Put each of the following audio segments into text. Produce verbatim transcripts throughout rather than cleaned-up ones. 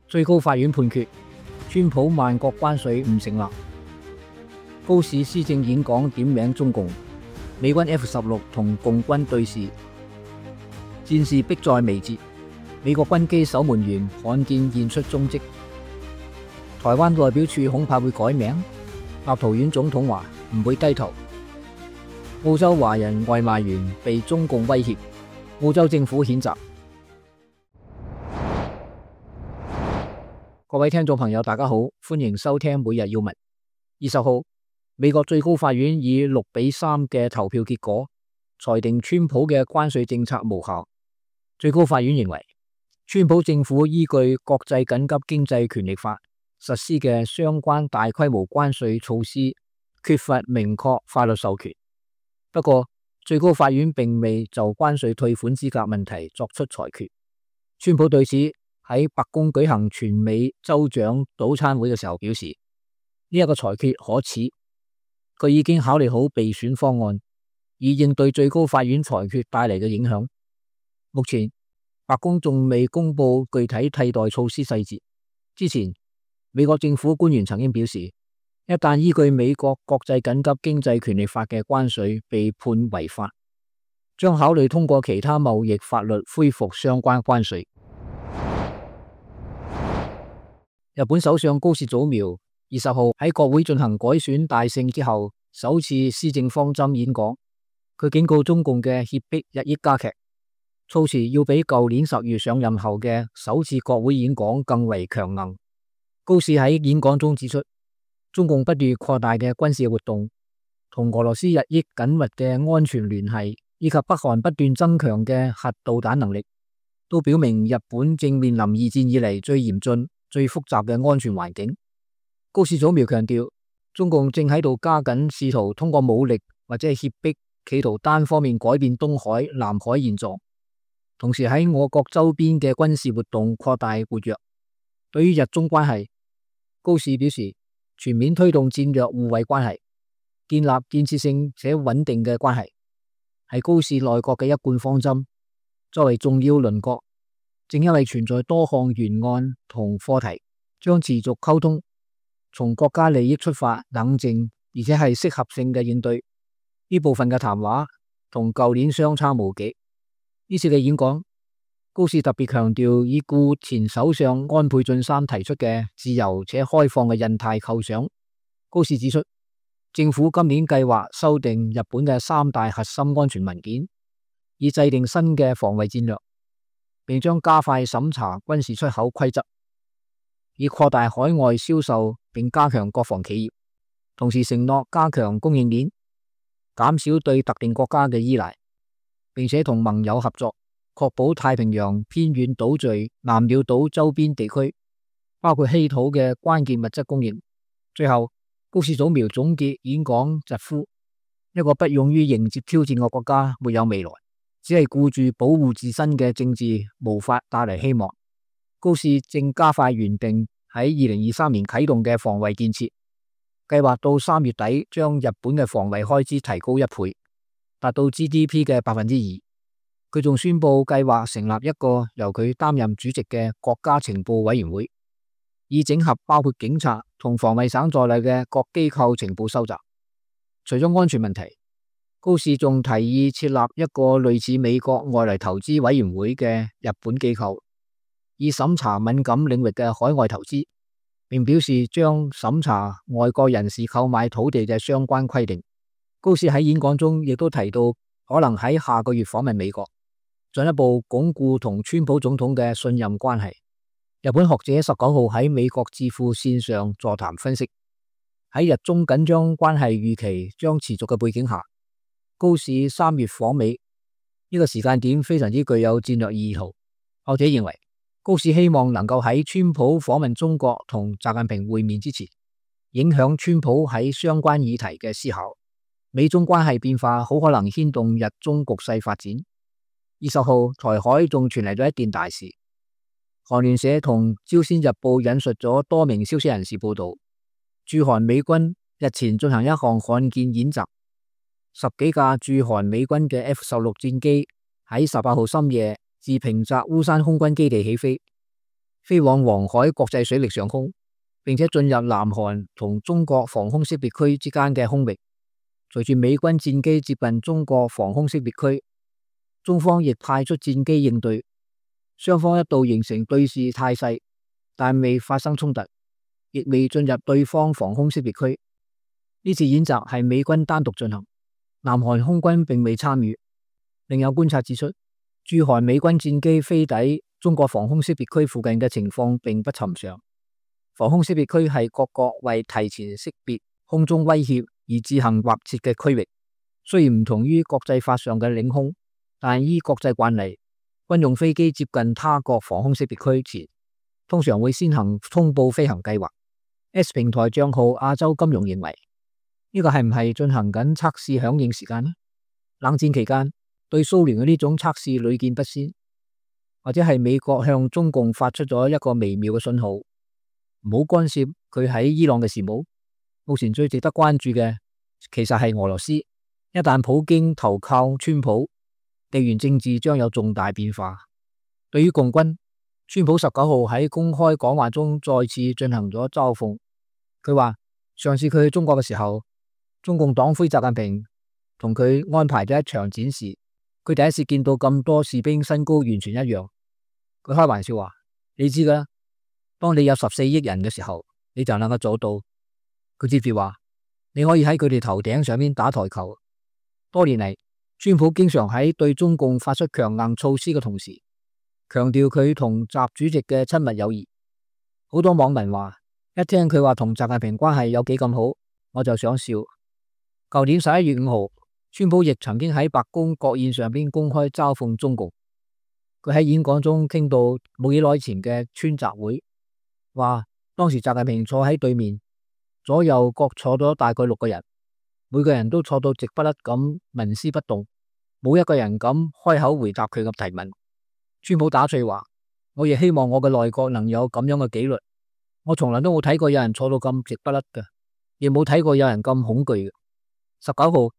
最高法院判決，川普萬國關稅唔成立。高市施政演講點名中共，美軍 F 十六同共軍對峙，戰事迫在眉睫。美國軍機守門員罕見現出蹤跡。台灣代表處恐怕會改名。立陶宛總統話唔會低頭。澳洲華人外賣員被中共威脅，澳洲政府譴責。各位聽眾朋友，大家好，歡迎收聽每日要聞。二十號，美國最高法院以六比三嘅投票結果，裁定川普嘅關稅政策無效。最高法院認為，川普政府依據國際緊急經濟權力法實施嘅相關大規模關稅措施缺乏明確法律授權。不過，最高法院並未就關稅退款資格問題作出裁決。川普對此喺白宮舉行全美州長早餐會嘅時候表示，呢一個裁決可恥，佢已經考慮好備選方案，以應對最高法院裁決帶嚟嘅影響。目前，白宮仲未公布具體替代措施細節。之前，美國政府官員曾經表示，一旦依據美國國際緊急經濟權力法嘅關稅被判違法，將考慮通過其他貿易法律恢復相關關稅。日本首相高市早苗二十號喺國會進行改選大勝之後，首次施政方針演講，佢警告中共嘅脅迫日益加劇，措辭要比舊年十月上任後嘅首次國會演講更為強硬。高市喺演講中指出，中共不斷擴大嘅軍事活動，同俄羅斯日益緊密嘅安全聯繫，以及北韓不斷增強嘅核導彈能力，都表明日本正面臨二戰以嚟最嚴峻、最複雜嘅安全環境。高市早苗強調，中共正喺度加緊試圖通過武力或者係脅迫，企圖單方面改變東海、南海現狀，同時喺我國周邊嘅軍事活動擴大活躍。對於日中關係，高市表示，全面推動戰略互惠關係，建立建設性且穩定嘅關係，係高市內閣嘅一貫方針。作為重要鄰國，正因為存在多項懸案同課題，將持續溝通，從國家利益出發，冷靜而且係適合性嘅應對。呢部分嘅談話同舊年相差無幾。呢次嘅演講，高市特別強調已故前首相安倍晉三提出嘅自由且開放嘅印太構想。高市指出，政府今年計劃修訂日本嘅三大核心安全文件，以制定新嘅防衛戰略，並將加快審查軍事出口規則，以擴大海外銷售並加強國防企業，同時承諾加強供應鏈，減少對特定國家嘅依賴，並且同盟友合作，確保太平洋偏遠島嶼、南鳥島周邊地區，包括稀土嘅關鍵物質供應。最後，高市早苗總結演講疾呼：一個不勇於迎接挑戰嘅國家沒有未來，只係顧住保護自身嘅政治無法帶嚟希望。高市正加快原定喺二零二三年啟動嘅防衛建設，計劃到三月底將日本嘅防衛開支提高一倍，達到 G D P 嘅百分之二。佢仲宣布計劃成立一個由佢擔任主席嘅國家情報委員會，以整合包括警察同防衛省在內嘅各機構情報收集。除咗安全問題，高市仲提議設立一個類似美國外來投資委員會嘅日本機構，以審查敏感領域嘅海外投資，並表示將審查外國人士購買土地嘅相關規定。高市喺演講中亦都提到，可能喺下個月訪問美國，進一步鞏固同川普總統嘅信任關係。日本學者十九號喺美國智庫線上座談分析，喺日中緊張關係預期將持續嘅背景下，高市三月訪美呢個時間點非常之具有戰略意義。學者認為，高市希望能夠喺川普訪問中國同習近平會面之前，影響川普喺相關議題嘅思考。美中關係變化好可能牽動日中局勢發展。二十號，台海仲傳嚟咗一件大事。韓聯社同朝鮮日報引述咗多名消息人士報道，駐韓美軍日前進行一項罕見演習，十幾架駐韓美軍嘅 F 十六戰機喺十八號深夜自平澤烏山空軍基地起飛， 飛往黃海國際水力上空，並且進入南韓同中國防空識別區之間嘅空域。隨住美軍戰機接近中國防空識別區，中方亦派出戰機應對，雙方一度形成對峙態勢，但未發生衝突，亦未進入對方防空識別區。呢次演習係美軍單獨進行，南韓空軍並未參與。另有觀察指出，駐韓美軍戰機飛抵中國防空識別區附近嘅情況並不尋常。防空識別區係各國為提前識別空中威脅而自行劃設嘅區域，雖然唔同於國際法上嘅領空，但依國際慣例，軍用飛機接近他國防空識別區前，通常會先行通報飛行計劃。S 平台賬號亞洲金融認為，呢個係唔係進行緊測試響應時間呢？冷戰期間對蘇聯嘅呢種測試屢見不鮮，或者係美國向中共發出咗一個微妙嘅信號，唔好干涉佢喺伊朗嘅事務。目前最值得關注嘅其實係俄羅斯，一旦普京投靠川普，地緣政治將有重大變化。對於共軍，川普十九號喺公開講話中再次進行咗嘲諷。佢話上次佢去中國嘅時候，中共黨魁習近平同佢安排咗一場展示，佢第一次見到咁多士兵身高完全一樣。佢開玩笑話，你知噶，當你有十四億人嘅時候，你就能夠做到。佢接住話，你可以喺佢哋頭頂上面打台球。多年嚟，川普經常喺對中共發出強硬措施嘅同時，強調佢同習主席嘅親密友誼。好多網民話，一聽佢話同習近平關係有幾咁好，我就想笑。舊年十一月五號，川普亦曾經喺白宮國宴上邊公開嘲諷中共。佢喺演講中傾到冇幾耐前嘅川習會，話當時習近平坐喺對面，左右各坐咗大概六個人，每個人都坐到直不甩咁紋絲不動，冇一個人敢開口回答佢嘅提問。川普打趣話，我亦希望我嘅內閣能有咁樣嘅紀律。我從來都冇睇過有人坐到咁直不甩嘅，亦冇睇過有人咁恐懼嘅。十九號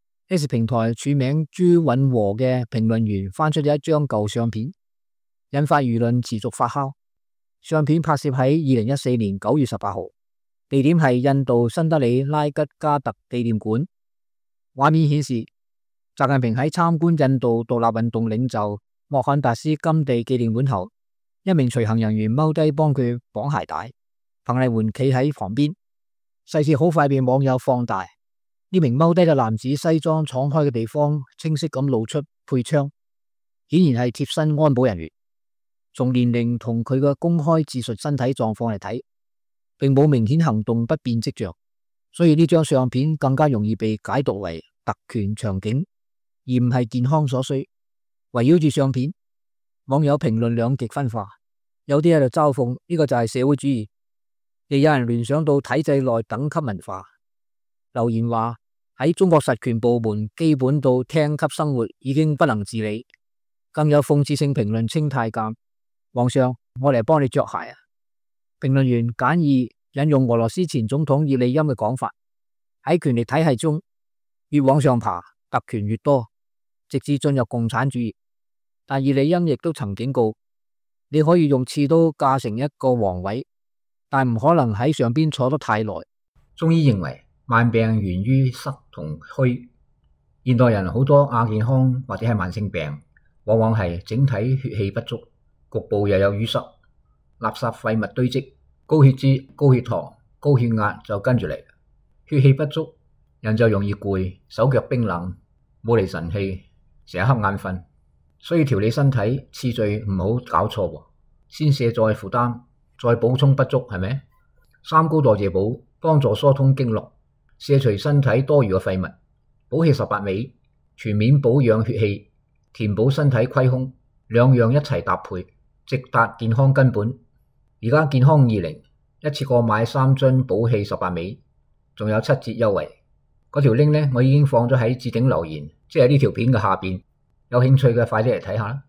S 平台署名朱允和嘅評論員翻出咗一張舊相片，引發輿論持續發酵。相片拍攝喺二零一四年九月十八號，地點係印度新德里拉吉加特紀念館。畫面顯示習近平喺參觀印度獨立運動領袖莫罕達斯金地紀念館後，一名隨行人員踎低幫佢綁鞋帶，彭麗媛企喺旁邊。細節好快被網友放大，呢名踎低嘅男子西裝敞開嘅地方清晰咁露出配槍，顯然係貼身安保人員。從年齡同佢嘅公開自述身體狀況嚟睇，並冇明顯行動不便跡象，所以呢張相片更加容易被解讀為特權場景，而唔係健康所需。圍繞住相片，網友評論兩極分化，有啲喺度嘲諷呢個就係社會主義，亦有人聯想到體制內等級文化。留言話喺中國實權部門基本到廳級生活已經不能自理，更有諷刺性評論稱太監，皇上我嚟幫你着鞋啊！評論員簡易引用俄羅斯前總統葉利欽嘅講法，喺權力體系中越往上爬，特權越多，直至進入共產主義。但葉利欽亦都曾警告，你可以用刺刀架成一個皇位，但唔可能喺上邊坐得太耐。中醫認為慢病源於濕同虛，現代人好多亞健康或者係慢性病，往往係整體血氣不足，局部又有淤塞，垃圾廢物堆積，高血脂、高血糖、高血壓就跟住嚟。血氣不足，人就容易攰，手腳冰冷，冇嚟神氣，成日瞌眼瞓。所以調理身體次序唔好搞錯，先卸載負擔，再補充不足，係咪？三高代謝補幫助疏通經絡，卸除身體多餘嘅廢物，補氣十八味，全面保養血氣，填補身體虧空，兩樣一齊搭配，直達健康根本。而家健康五二零一次過買三樽補氣十八味，仲有七折優惠。嗰條 link 呢，我已經放咗喺置頂留言，即係呢條片嘅下邊。有興趣嘅快啲嚟睇下啦。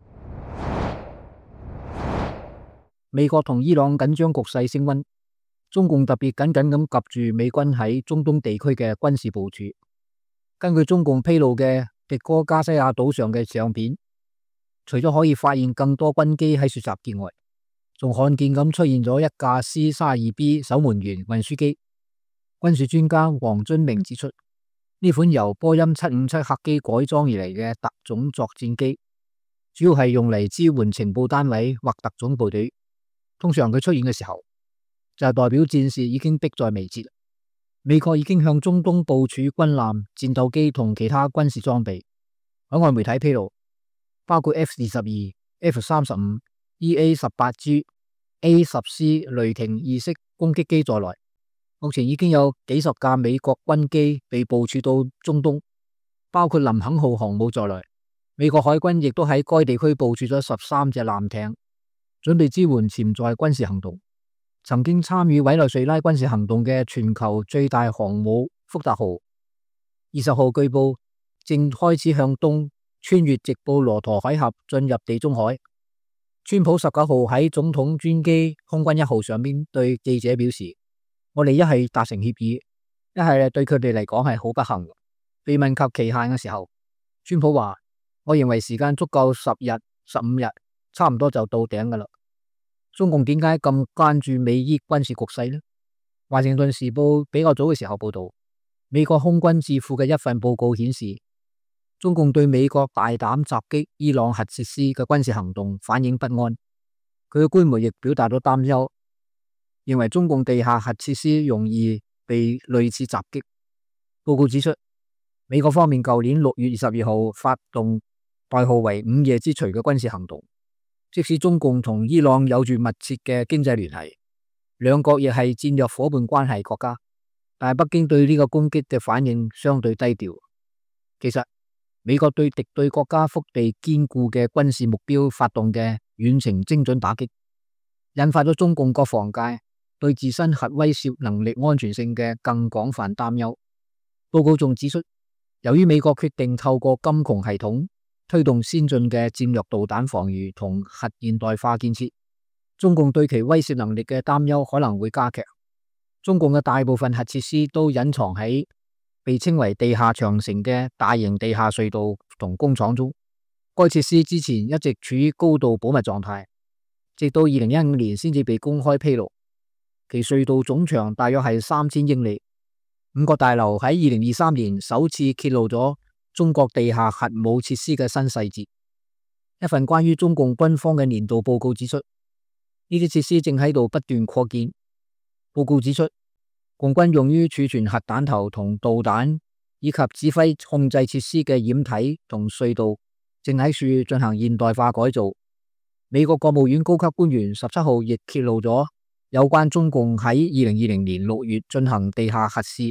美國同伊朗緊張局勢升溫，中共特別緊緊咁夾住美軍喺中東地區嘅軍事部署。根據中共披露嘅迪哥加西亞島上嘅相片，除咗可以發現更多軍機喺雪集結外， 仲罕見咁出現咗一架 C 三十二 B 守門員運輸機。軍事專家黃津明指出，呢款由波音七五七客機改裝而嚟嘅特種作戰機，主要係用嚟支援情報單位或特種部隊。通常佢出現嘅時候，就係代表戰事已經迫在眉睫。美國已經向中東部署軍艦、戰鬥機同其他軍事裝備。海外媒體披露，包括 F 二十二、F 三十五、E A 十八 G、A 十 C 雷霆二式攻擊機在內，目前已經有幾十架美國軍機被部署到中東，包括林肯號航母在內。美國海軍亦都喺該地區部署咗十三隻艦艇，準備支援潛在軍事行動。曾經參與委內瑞拉軍事行動嘅全球最大航母福特號，二十號據報正開始向東穿越直布羅陀海峽進入地中海。川普十九號喺總統專機空軍一號上面對記者表示，我哋一係達成協議，一係對佢哋嚟講係好不幸。被問及期限嘅時候，川普話，我認為時間足夠十日、十五日，差唔多就到頂噶啦。中共點解咁關注美伊軍事局勢呢？華盛頓時報比較早嘅時候報道，美國空軍智庫嘅一份報告顯示，中共對美國大膽襲擊伊朗核設施嘅軍事行動反應不安。佢嘅官媒亦表達咗擔憂，認為中共地下核設施容易被類似襲擊。報告指出，美國方面舊年六月二十二號發動代號為午夜之錘嘅軍事行動。即使中共同伊朗有住密切嘅經濟聯繫，兩國亦係戰略夥伴關係國家，但係北京對呢個攻擊嘅反應相對低調。其實美國對敵對國家腹地堅固嘅軍事目標發動嘅遠程精準打擊，引發咗中共國防界對自身核威懾能力安全性嘅更廣泛擔憂。報告仲指出，由於美國決定透過金窮系統推動先進嘅戰略導彈防禦同核現代化建設，中共對其威懾能力嘅擔憂可能會加劇。中共嘅大部分核設施都隱藏喺被稱為地下長城嘅大型地下隧道同工廠中，該設施之前一直處於高度保密狀態，直到二零一五年先至被公開披露。其隧道總長大約係三千英里。五角大樓喺二零二三年首次揭露咗中國地下核武設施嘅新細節。一份關於中共軍方嘅年度報告指出，呢啲設施正喺度不斷擴建。報告指出，共軍用於儲存核彈頭同導彈以及指揮控制設施嘅掩體同隧道正喺處進行現代化改造。美國國務院高級官員十七號亦揭露咗有關中共喺二零二零年六月進行地下核試。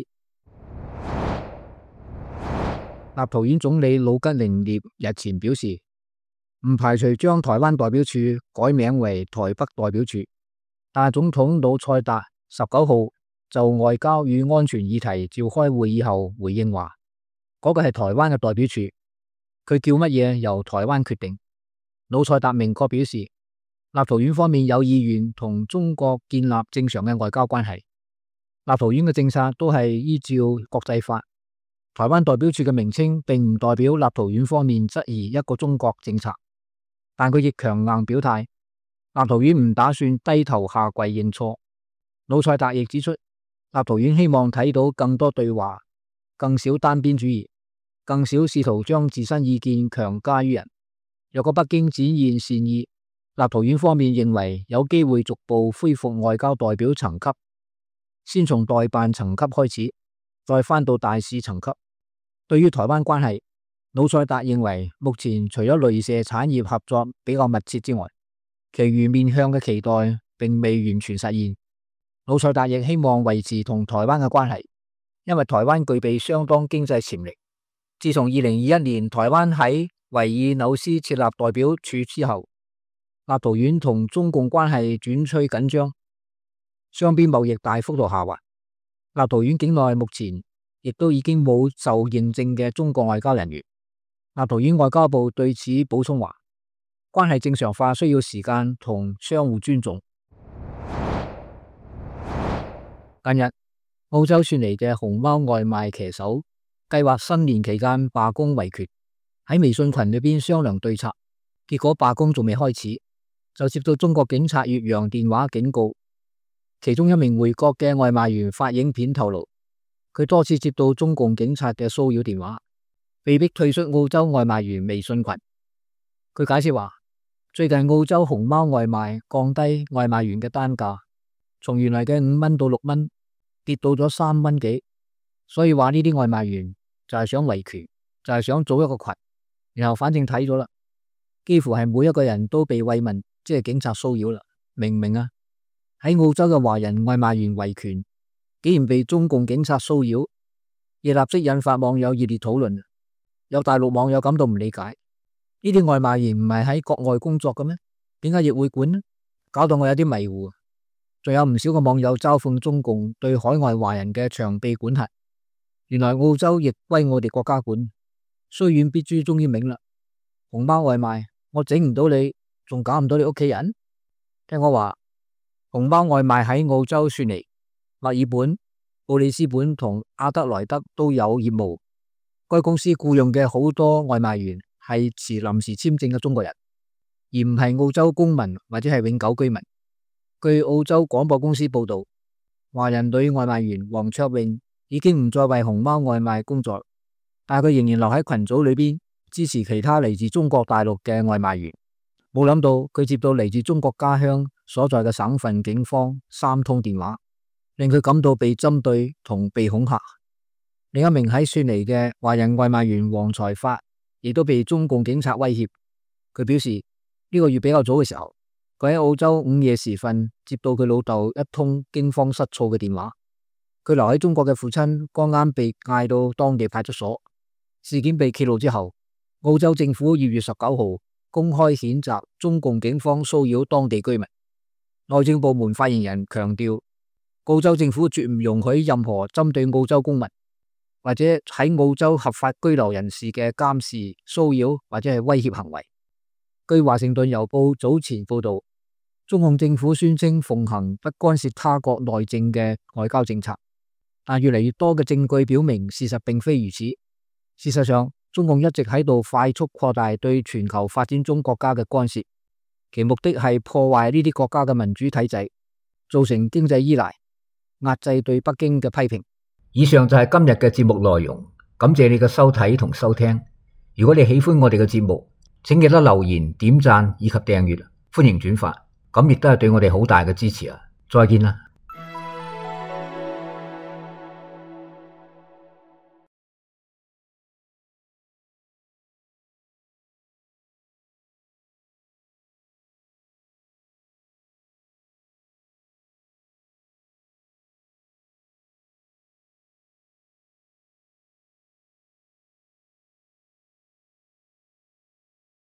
立陶宛總理魯吉寧涅日前表示，唔排除將台灣代表處改名為台北代表處，但總統魯塞達十九號就外交與安全議題召開會議後回應話，嗰個係台灣嘅代表處，佢叫乜嘢由台灣決定。魯塞達明確表示，立陶宛方面有意願同中國建立正常嘅外交關係，立陶宛嘅政策都係依照國際法。台灣代表處嘅名稱並唔代表立陶宛方面質疑一個中國政策，但佢亦強硬表態，立陶宛唔打算低頭下跪認錯。魯塞達亦指出，立陶宛希望睇到更多對話，更少單邊主義，更少試圖將自身意見強加於人。若果北京展現善意，立陶宛方面認為有機會逐步恢復外交代表層級，先從代辦層級開始，再返到大使層級。對於台灣關係，魯塞達認為目前除咗雷射產業合作比較密切之外，其餘面向嘅期待並未完全實現。魯塞達亦希望維持同台灣嘅關係，因為台灣具備相當經濟潛力。自從二零二一年台灣喺維爾紐斯設立代表處之後，立陶宛同中共關係轉趨緊張，雙邊貿易大幅度下滑。立陶宛境內目前亦都已經冇受認證嘅中國外交人員。立陶宛外交部對此補充話，關係正常化需要時間同相互尊重。近日，澳洲傳嚟嘅熊貓外賣騎手計劃新年期間罷工維權，喺微信群裏邊商量對策，結果罷工仲未開始， 就接到中國警察越洋電話警告。其中一名回國嘅外賣員發影片透露，佢多次接到中共警察嘅騷擾電話，被迫退出澳洲外賣員微信群。佢解釋話，最近澳洲熊貓外賣降低外賣員嘅單價，從原來嘅五蚊到六蚊，跌到咗三蚊幾。所以話呢啲外賣員就係想維權，就係想組一個群，然後反正睇咗啦，幾乎係每一個人都被慰問，即係警察騷擾啦，明唔明啊？喺澳洲嘅華人外賣員維權，竟然被中共警察騷擾，亦立即引發網友熱烈討論。有大陸網友感到唔理解，呢啲外賣員唔係喺國外工作嘅咩？點解亦會管呢？搞到我有啲迷糊。仲有唔少個網友嘲諷中共對海外華人嘅長臂管轄。原來澳洲亦歸我哋國家管，雖遠必誅終於明啦。熊貓外賣，我整唔到你，仲搞唔到你屋企人？聽我話，熊貓外賣喺澳洲雪梨、墨爾本、布里斯本同阿德萊德都有業務。該公司僱傭嘅好多外賣員係持臨時簽證嘅中國人，而唔係澳洲公民或者係永久居民。據澳洲廣播公司報道，華人女外賣員黃卓穎已經唔再為熊貓外賣工作，但係佢仍然留喺群組裏邊支持其他嚟自中國大陸嘅外賣員。冇諗到佢接到嚟自中國家鄉所在嘅省份警方三通電話，令佢感到被針對同被恐嚇。另一名喺雪梨嘅華人外賣員黃才發亦都被中共警察威脅。佢表示呢個月比較早嘅時候，佢喺澳洲午夜時分接到佢老豆一通驚慌失措嘅電話。佢留喺中國嘅父親剛啱被嗌到當地派出所。事件被揭露之後，澳洲政府二月十九號公開譴責中共警方騷擾當地居民。內政部門發言人強調，澳洲政府絕唔容許任何針對澳洲公民或者喺澳洲合法居留人士嘅監視、騷擾或者係威脅行為。據華盛頓郵報早前報道，中共政府宣稱奉行不干涉他國內政嘅外交政策，但越嚟越多嘅證據表明事實並非如此。事實上，中共一直喺度快速擴大對全球發展中國家嘅干涉，其目的係破壞呢啲國家嘅民主體制，造成經濟依賴，壓制對北京嘅批評。以上就係今日嘅節目內容，感謝你嘅收睇同收聽。如果你喜歡我哋嘅節目，請記得留言、點讚以及訂閱，歡迎轉發，咁亦都係對我哋好大嘅支持啊！再見啦。